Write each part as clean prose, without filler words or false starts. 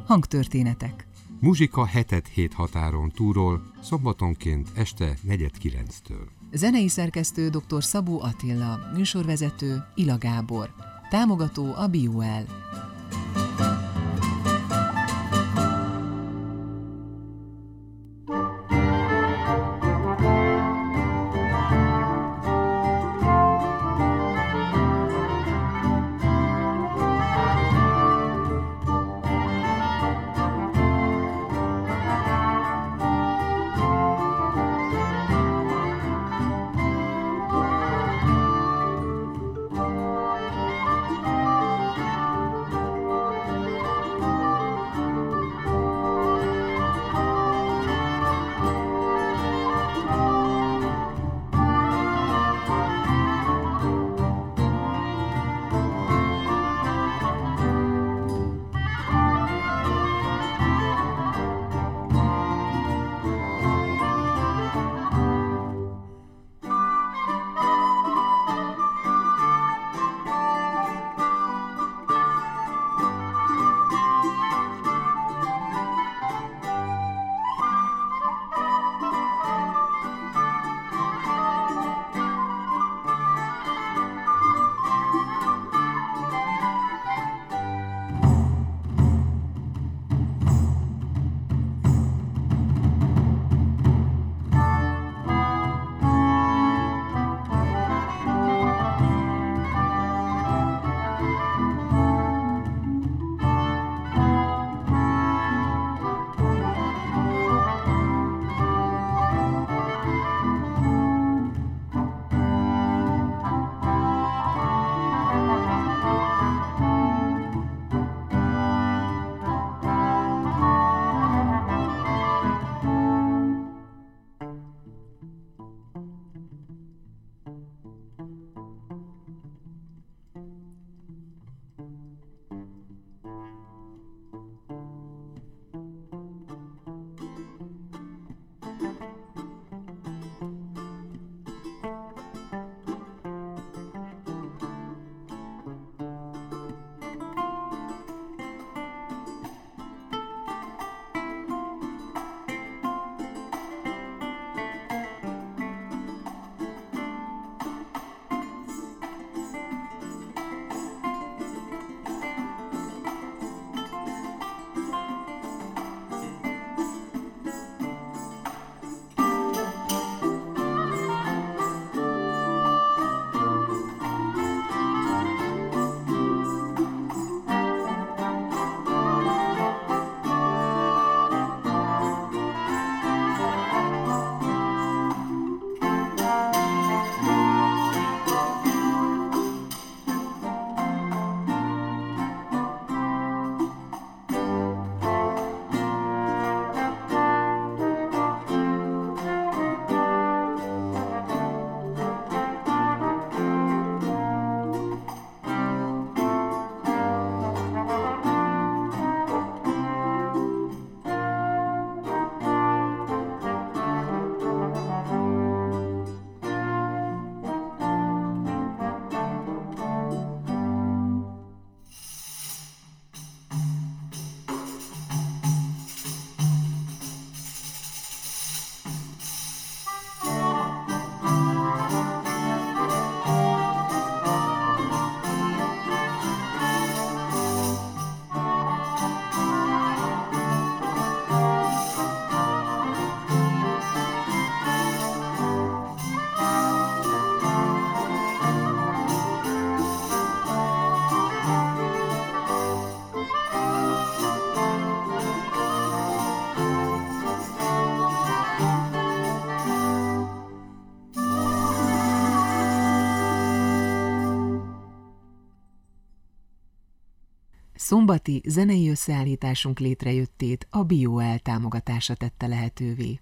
Hangtörténetek. Muzsika hetet hét határon túlról, szombatonként este 8:45-től. Zenei szerkesztő dr. Szabó Attila, műsorvezető Ila Gábor, támogató a BioWell. Szombati zenei összeállításunk létrejöttét a BioWell támogatása tette lehetővé.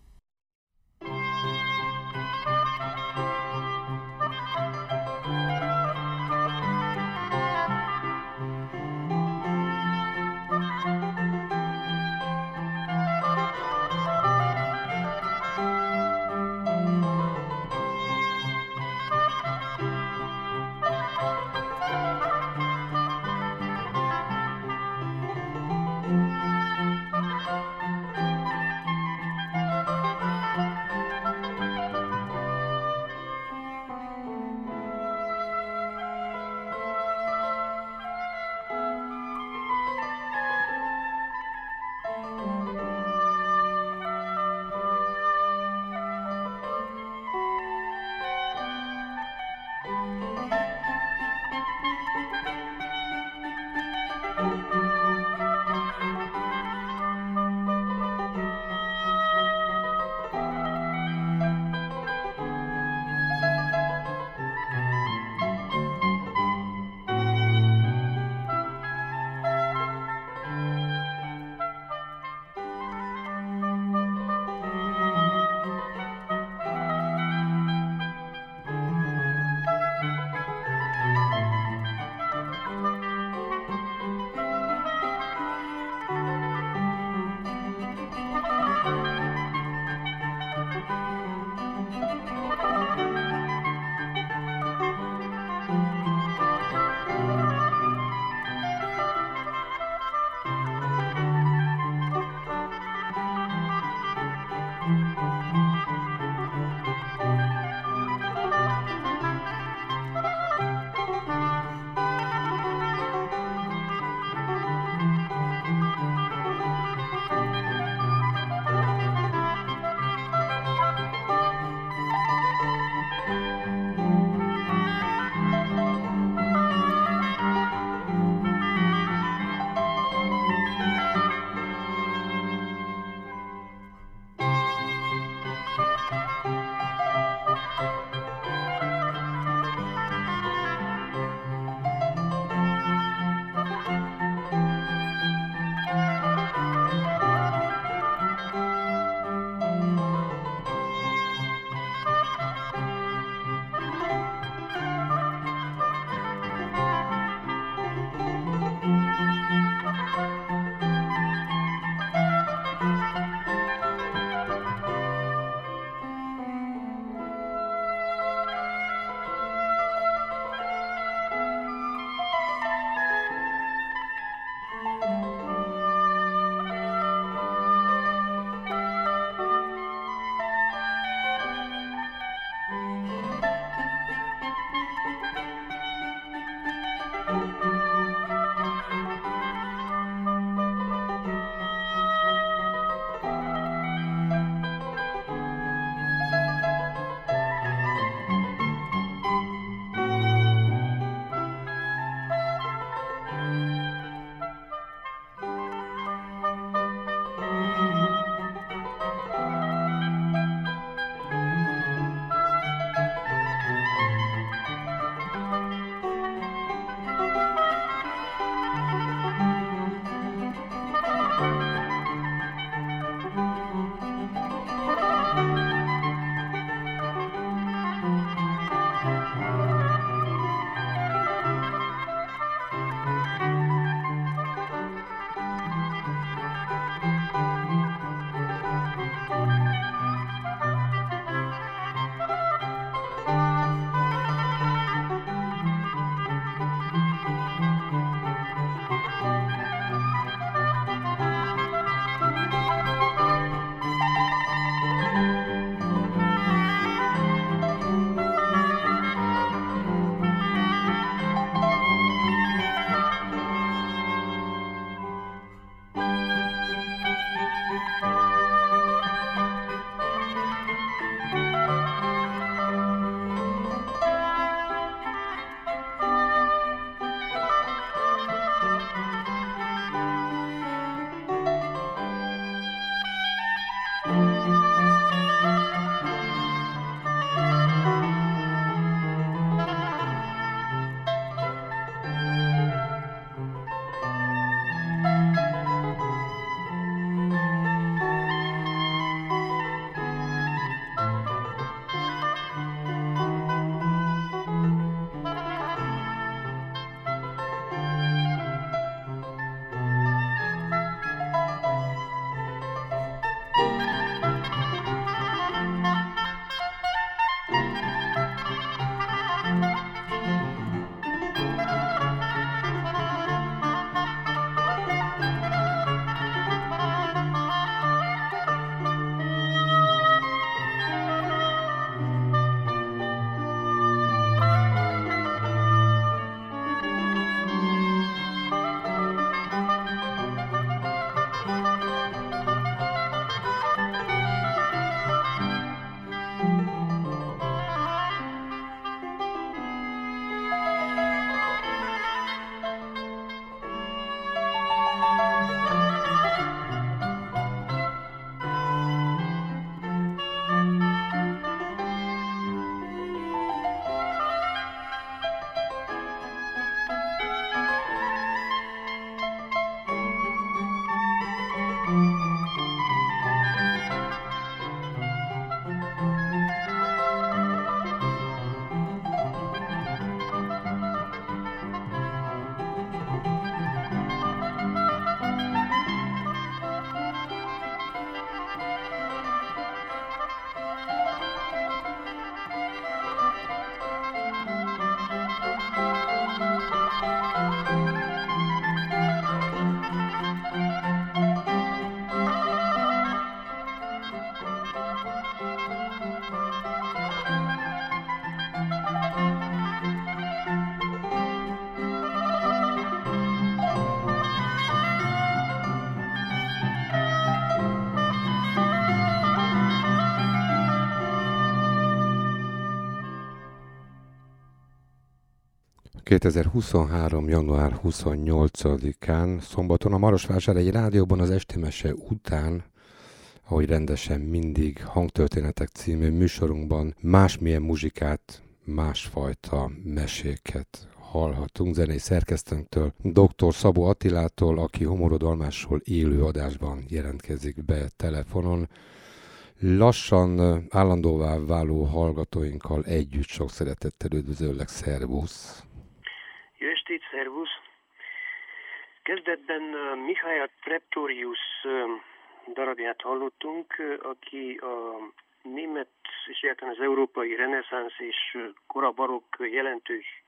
2023. január 28-án szombaton a Marosvásárhelyi Rádióban az Esti Mese után, ahogy rendesen mindig, Hangtörténetek című műsorunkban másmilyen muzsikát, másfajta meséket hallhatunk zenei szerkesztőnktől, dr. Szabó Attilától, aki Humorodalmásról élő adásban jelentkezik be telefonon. Lassan állandóvá váló hallgatóinkkal együtt sok szeretettel üdvözöllek, szervusz! Jó estét, szervusz! Kezdetben Mihály Pretorius darabját hallottunk, aki a német és egyáltalán az európai reneszánsz és korabarokk jelentős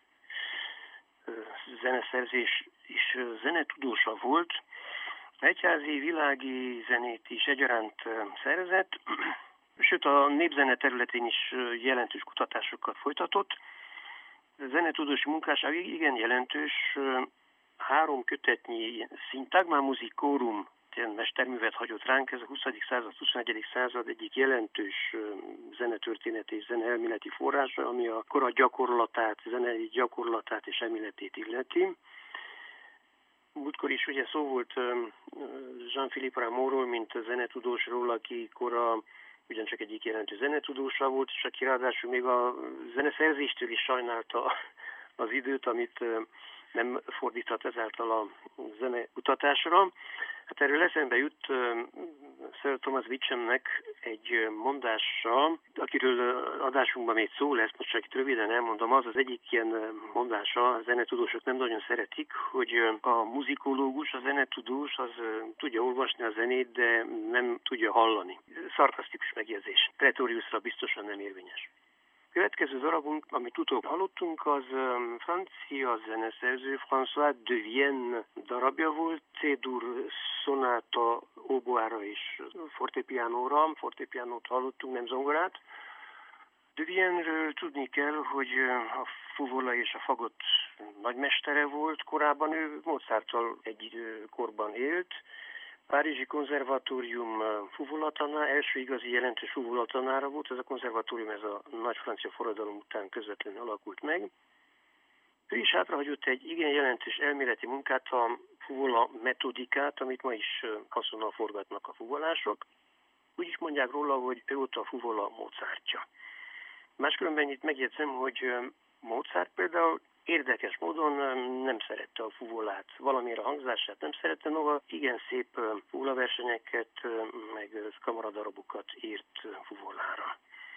zeneszerzés és zenetudósa volt. Egyházi, világi zenét is egyaránt szerzett, sőt a népzene területén is jelentős kutatásokat folytatott. A zenetudós munkásság igen jelentős, 3 kötetnyi Syntagma Musicorum mesterművet hagyott ránk, ez a 20. század, 21. század egyik jelentős zenetörténeti és zeneelméleti forrása, ami a kora gyakorlatát, zenei gyakorlatát és elméletét illeti. Múltkor is ugye szó volt Jean-Philippe Rameauról, mint a zenetudósról, aki kora ugyancsak egyik jelentős zenetudósa volt, és aki ráadásul még a zeneszerzéstől is sajnálta az időt, amit nem fordíthat ezáltal a zenekutatásra. Hát erről eszembe jut Sir Thomas Beechamnek egy mondása, akiről adásunkban még szó lesz, most csak itt röviden elmondom, az egyik ilyen mondása, a zenetudósok nem nagyon szeretik, hogy a muzikológus, a zenetudós az tudja olvasni a zenét, de nem tudja hallani. Szarkasztikus megjegyzés. Pretoriusra biztosan nem érvényes. Következő darabunk, amit utóbb hallottunk, az francia zeneszerző François de Vienne darabja volt, C-dur szonáta óboára és fortepianóra, fortepianót hallottunk, nem zongorát. De Vienne-ről tudni kell, hogy a fuvola és a fagot nagymestere volt, korábban ő Mozarttal egy korban élt, Párizsi konzervatórium fuvolatanár, első igazi jelentős fuvolatanára volt, ez a konzervatórium ez a nagy francia forradalom után közvetlenül alakult meg. Ő is hátrahagyott egy igen jelentős elméleti munkát, a fuvola metodikát, amit ma is haszonnal forgatnak a fuvolások. Úgy is mondják róla, hogy ő volt a fuvola Mozartja. Máskülönben itt megjegyzem, hogy Mozart például érdekes módon nem szerette a fuvolát, valamire a hangzását nem szerette, noha igen szép fuvolaversenyeket, meg kamaradarabokat írt fuvolára.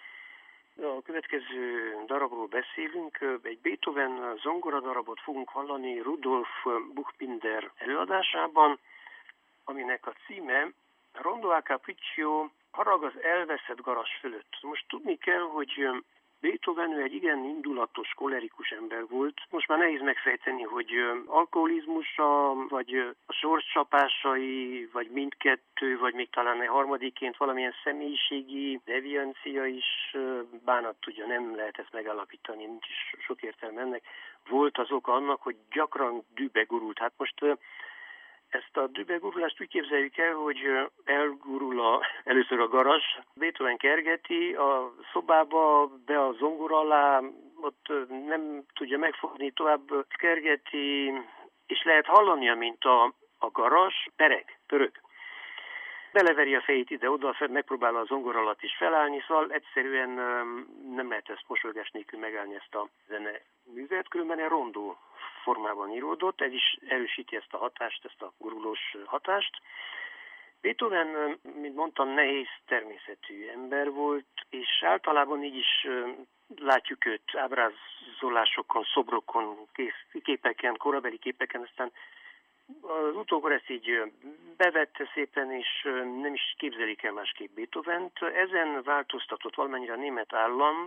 A következő darabról beszélünk, egy Beethoven zongoradarabot fogunk hallani Rudolf Buchbinder előadásában, aminek a címe Rondo a Capriccio, harag az elveszett garas fölött. Most tudni kell, hogy Beethoven egy igen indulatos, kolerikus ember volt. Most már nehéz megfejteni, hogy alkoholizmusa, vagy a sorscsapásai, vagy mindkettő, vagy még talán egy harmadiként valamilyen személyiségi deviancia is, bánat tudja, nem lehet ezt megállapítani, nincs is sok értelme ennek. Volt az oka annak, hogy gyakran dühbe gurult. Hát most ezt a dühbegurulást úgy képzeljük el, hogy elgurul először a garas, Beethoven kergeti a szobába, be a zongora alá, ott nem tudja megfogni, tovább kergeti, és lehet hallania, mint a garas pörög. Beleveri a fejét ide-oda, megpróbál a zongora alatt is felállni, szóval egyszerűen nem lehet ezt mosolygás nélkül megállni ezt a zeneművet, különben egy rondó formában íródott, ez is erősíti ezt a hatást, ezt a gurulós hatást. Beethoven, mint mondtam, nehéz természetű ember volt, és általában így is látjuk őt ábrázolásokon, szobrokon, képeken, korabeli képeken, aztán az utókor ezt így bevette szépen, és nem is képzelik el másképp Beethovent. Ezen változtatott valamennyire a német állam.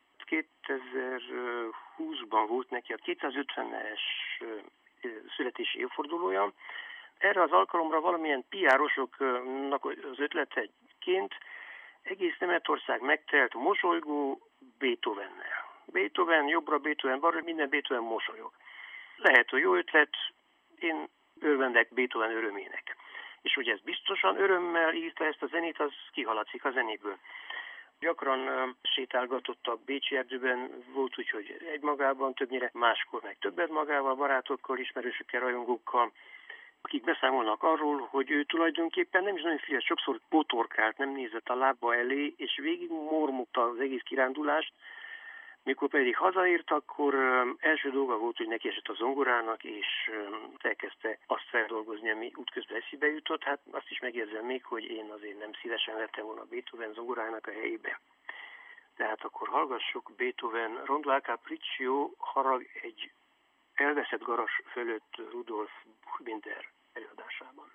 2020-ban volt neki a 250-es születési évfordulója. Erre az alkalomra valamilyen PR-osoknak az ötleteként egész Németország megtelt mosolygó Beethovennel. Beethoven jobbra, Beethoven balra, minden Beethoven mosolyog. Lehet, hogy jó ötlet, én örvendek Beethoven örömének. És hogy ez biztosan örömmel írta ezt a zenét, az kihaladszik a zenéből. Gyakran sétálgatott a bécsi erdőben, volt úgy, hogy egymagában, többnyire máskor meg többet magával, barátokkal, ismerősökkel, rajongókkal, akik beszámolnak arról, hogy ő tulajdonképpen nem is nagyon figyelt, sokszor botorkált, nem nézett a lába elé, és végig mormogta az egész kirándulást. Mikor pedig hazaért, akkor első dolga volt, hogy neki esett a zongorának, és elkezdte azt feldolgozni, ami útközben eszébe jutott. Hát azt is megjegyzem még, hogy én azért nem szívesen vettem volna Beethoven zongorának a helyébe. Tehát akkor hallgassuk Beethoven Rondo a Capriccio, harag egy elveszett garas fölött Rudolf Buchbinder előadásában.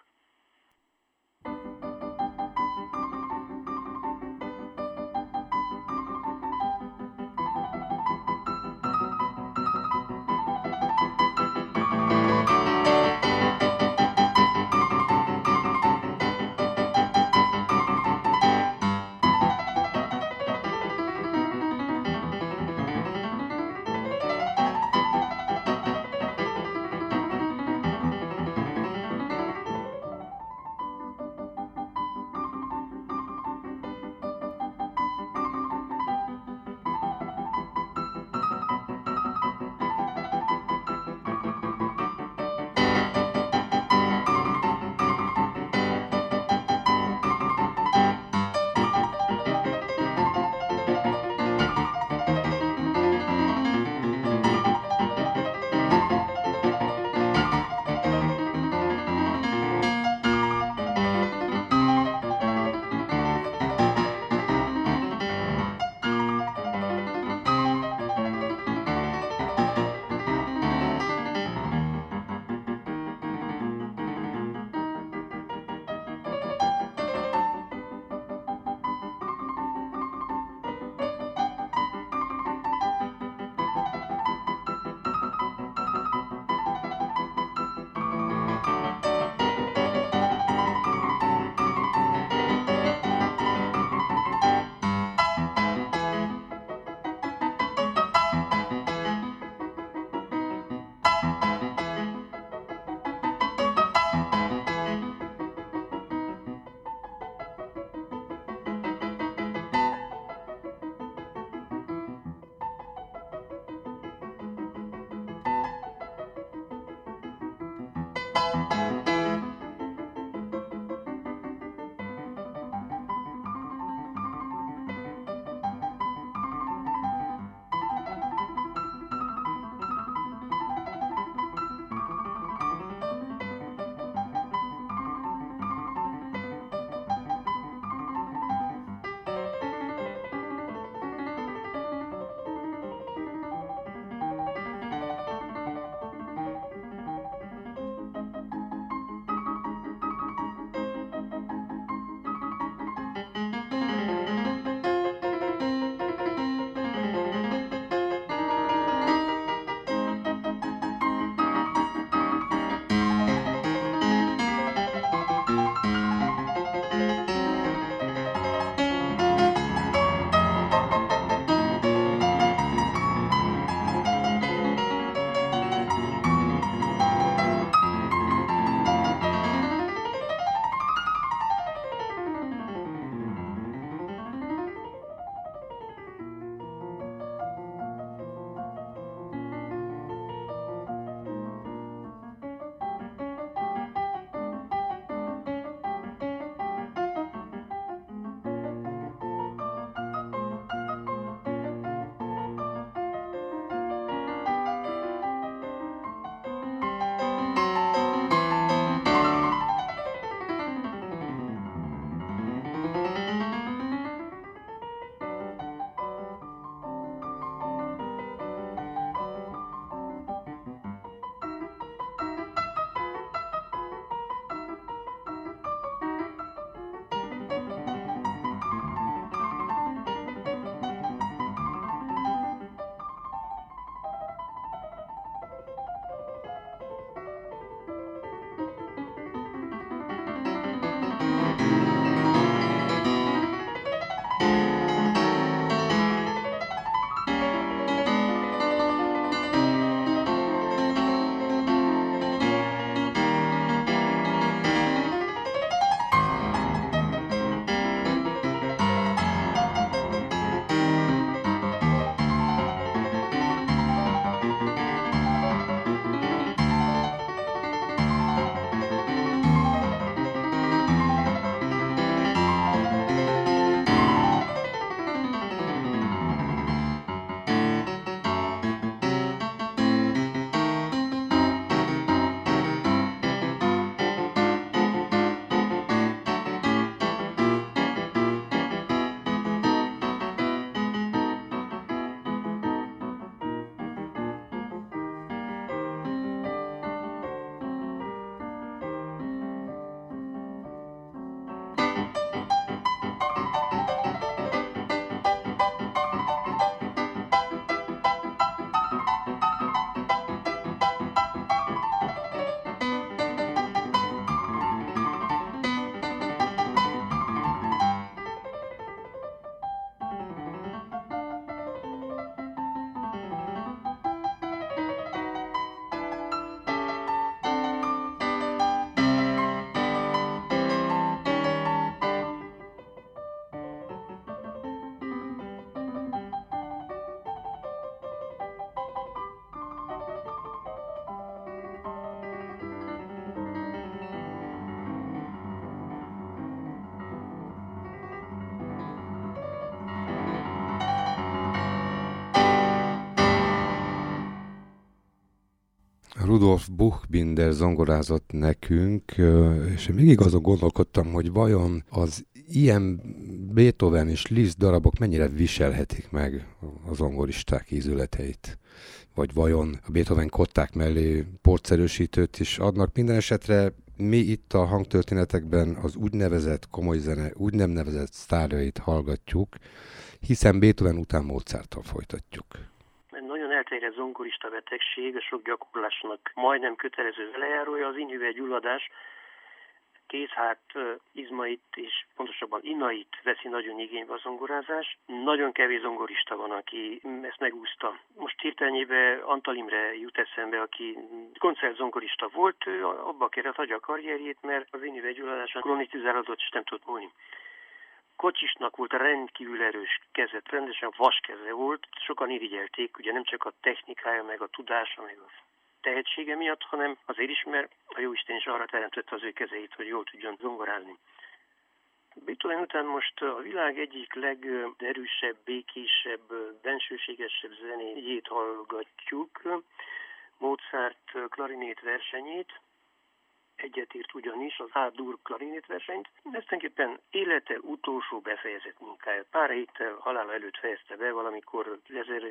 Rudolf Buchbinder zongorázott nekünk, és én mindig azon gondolkodtam, hogy vajon az ilyen Beethoven és Liszt darabok mennyire viselhetik meg a zongoristák ízületeit. Vagy vajon a Beethoven kották mellé porszerősítőt is adnak. Minden esetre mi itt a hangtörténetekben az úgynevezett komoly zene, úgy nem nevezett sztárjait hallgatjuk, hiszen Beethoven után Mozarttal folytatjuk. Nagyon elterjedt zongorista betegség, a sok gyakorlásnak majdnem kötelező velejárója az inhüvelygyulladás, kézhát izmait és pontosabban inait veszi nagyon igénybe a zongorázás. Nagyon kevés zongorista van, aki ezt megúszta. Most hirtelenjében Antal Imre jut eszembe, aki koncertzongorista volt, abba kellett hagyja a karrierjét, mert az inhüvelygyulladáson kronitizálódott és nem tudott múlni. Kocsisnak volt rendkívül erős keze, rendesen vaskeze volt, sokan irigyelték, ugye nem csak a technikája, meg a tudása, meg a tehetsége miatt, hanem azért is, mert a Jóisten is arra teremtette az ő kezeit, hogy jól tudjon zongorázni. Beethoven után most a világ egyik legerősebb, békésebb, bensőségesebb zenéjét hallgatjuk, Mozart klarinét versenyét. Egyetért ugyanis az A-dur klarinét versenyt. Ez tulajdonképpen élete utolsó befejezett munkája. Pár héttel halála előtt fejezte be, valamikor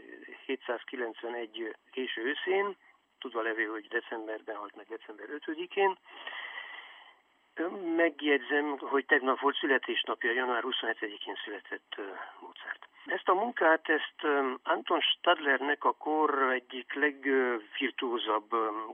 1791 késő őszén, tudva levő, hogy decemberben halt meg, december 5-én. Megjegyzem, hogy tegnap volt születésnapja, január 27-én született Mozart. Ezt a munkát, Anton Stadlernek, a kor egyik legvirtuózabb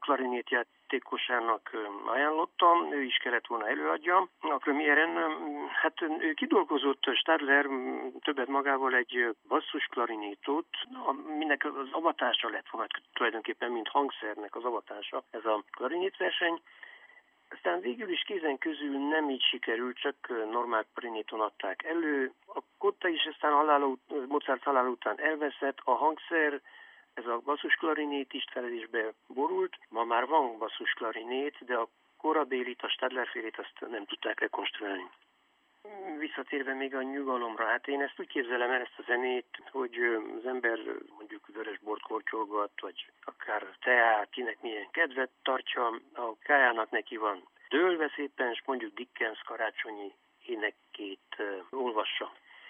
klarinétjátékosának ajánlottam, ő is kellett volna előadja. A premiéren, hát ő kidolgozott Stadler többet magával egy basszus klarinétot, aminek az avatása lett volna tulajdonképpen, mint hangszernek az avatása, ez a klarinétverseny. Aztán végül is kézen közül nem így sikerült, csak normál klarinéton adták elő. A kotta is aztán Mozart halála után elveszett, a hangszer, ez a basszusklarinét is felelésbe borult. Ma már van basszusklarinét, de a korabélit, a Stadlerfélét azt nem tudták rekonstruálni. Visszatérve még a nyugalomra, hát én ezt úgy képzelem el, ezt a zenét, hogy az ember mondjuk vörös bort kortyolgat, vagy akár teát, kinek milyen kedvet tartja, a kájának neki van dőlve szépen, és mondjuk Dickens karácsonyi énekét olvassa.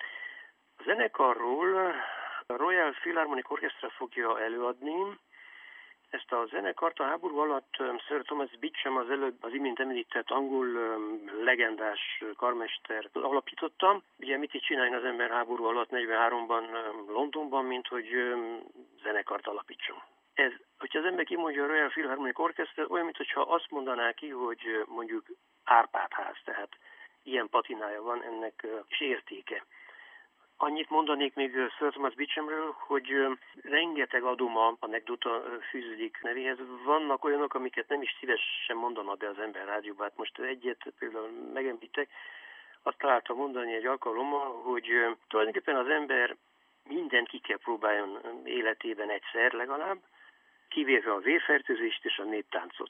A zenekarról a Royal Philharmonic Orchestra fogja előadni. Ezt a zenekart a háború alatt Sir Thomas Beecham, az imént említett angol legendás karmester alapította. Ugye mit itt csináljon az ember háború alatt 43-ban Londonban, mint hogy zenekart alapítson. Ez, hogyha az ember kimondja a Royal Philharmonic Orchestra, olyan, mintha azt mondaná ki, hogy mondjuk Árpád-ház, tehát ilyen patinája van ennek is értéke. Annyit mondanék még Sir Thomas Beechamről, hogy rengeteg adoma, anekdota fűződik nevéhez. Vannak olyanok, amiket nem is szívesen mondana be az ember rádióban. Hát most egyet például megemlítek, azt találtam mondani egy alkalommal, hogy tulajdonképpen az ember mindent ki kell próbáljon életében egyszer legalább, kivéve a vérfertőzést és a néptáncot.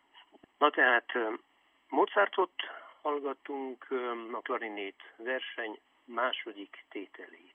Na tehát Mozartot hallgattunk, a klarinét verseny második tételét.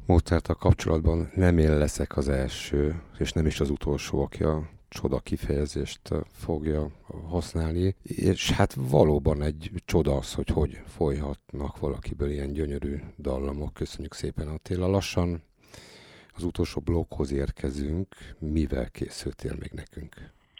Mozarttal kapcsolatban nem én leszek az első, és nem is az utolsó, aki a csoda kifejezést fogja használni, és hát valóban egy csoda az, hogy folyhatnak valakiből ilyen gyönyörű dallamok. Köszönjük szépen, Attila. Lassan az utolsó blokkhoz érkezünk. Mivel készültél még nekünk?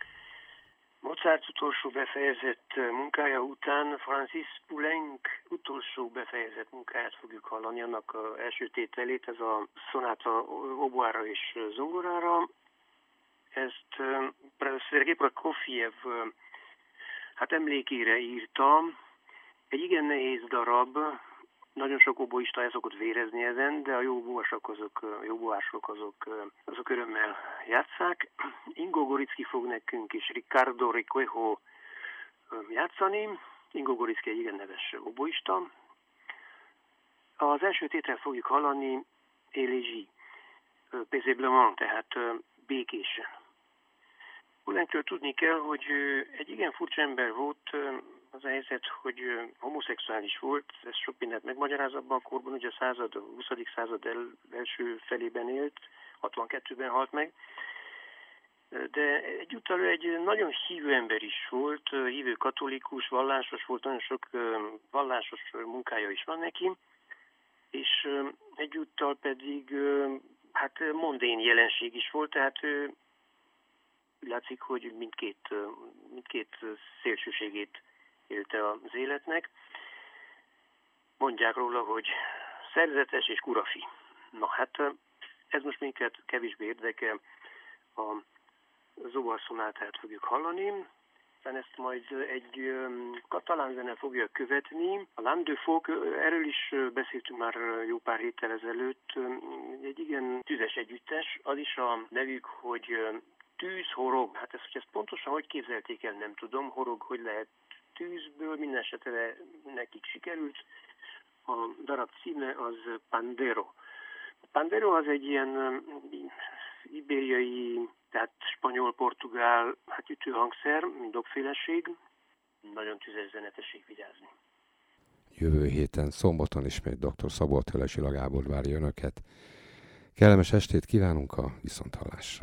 Mozart utolsó befejezett munkája után Francis Poulenc utolsó befejezett munkáját fogjuk hallani, annak első tételét, ez a szonáta oboára és zongorára. Ezt Szergej Prokofjev emlékére írta. Egy igen nehéz darab, nagyon sok oboista el szokott vérezni ezen, de a jó boások azok örömmel játsszák. Ingo Goricki fog nekünk és Riccardo Requejo játszani. Ingo Goricki egy igen neves oboista. Az első tétel fogjuk hallani Élégi, paisiblement, tehát békésen. Poulencről tudni kell, hogy egy igen furcsa ember volt. Az a helyzet, hogy homoszexuális volt, ez sok mindent megmagyaráz abban a korban, ugye a 20. század első felében élt, 62-ben halt meg, de egyúttal egy nagyon hívő ember is volt, hívő katolikus, vallásos volt, nagyon sok vallásos munkája is van neki, és egyúttal pedig mondén jelenség is volt, tehát látszik, hogy mindkét szélsőségét élte az életnek. Mondják róla, hogy szerzetes és kurafi. Na hát, ez most minket kevésbé érdekel. A zoborsonátát fogjuk hallani, aztán ezt majd egy katalán zene fogja követni. A Land de Folk, erről is beszéltünk már jó pár héttel ezelőtt, egy igen tüzes együttes, az is a nevük, hogy tűz, horog. Hát ezt pontosan hogy képzelték el, nem tudom. Horog, hogy lehet tűzből, minden esetre nekik sikerült. A darab címe az Pandero. A Pandero az egy ilyen ibériai, tehát spanyol-portugál ütőhangszer, dobféleség. Nagyon tüzes zene, tessék vigyázni. Jövő héten szombaton ismét dr. Szabó Attila és Ila Gábor várja Önöket. Kellemes estét kívánunk, a viszonthallásra!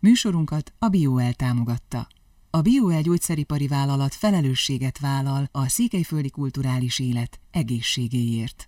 Műsorunkat a BioL támogatta. A BioL gyógyszeripari vállalat felelősséget vállal a székelyföldi kulturális élet egészségéért.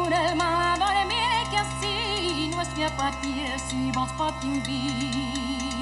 Si vos pas t'inviter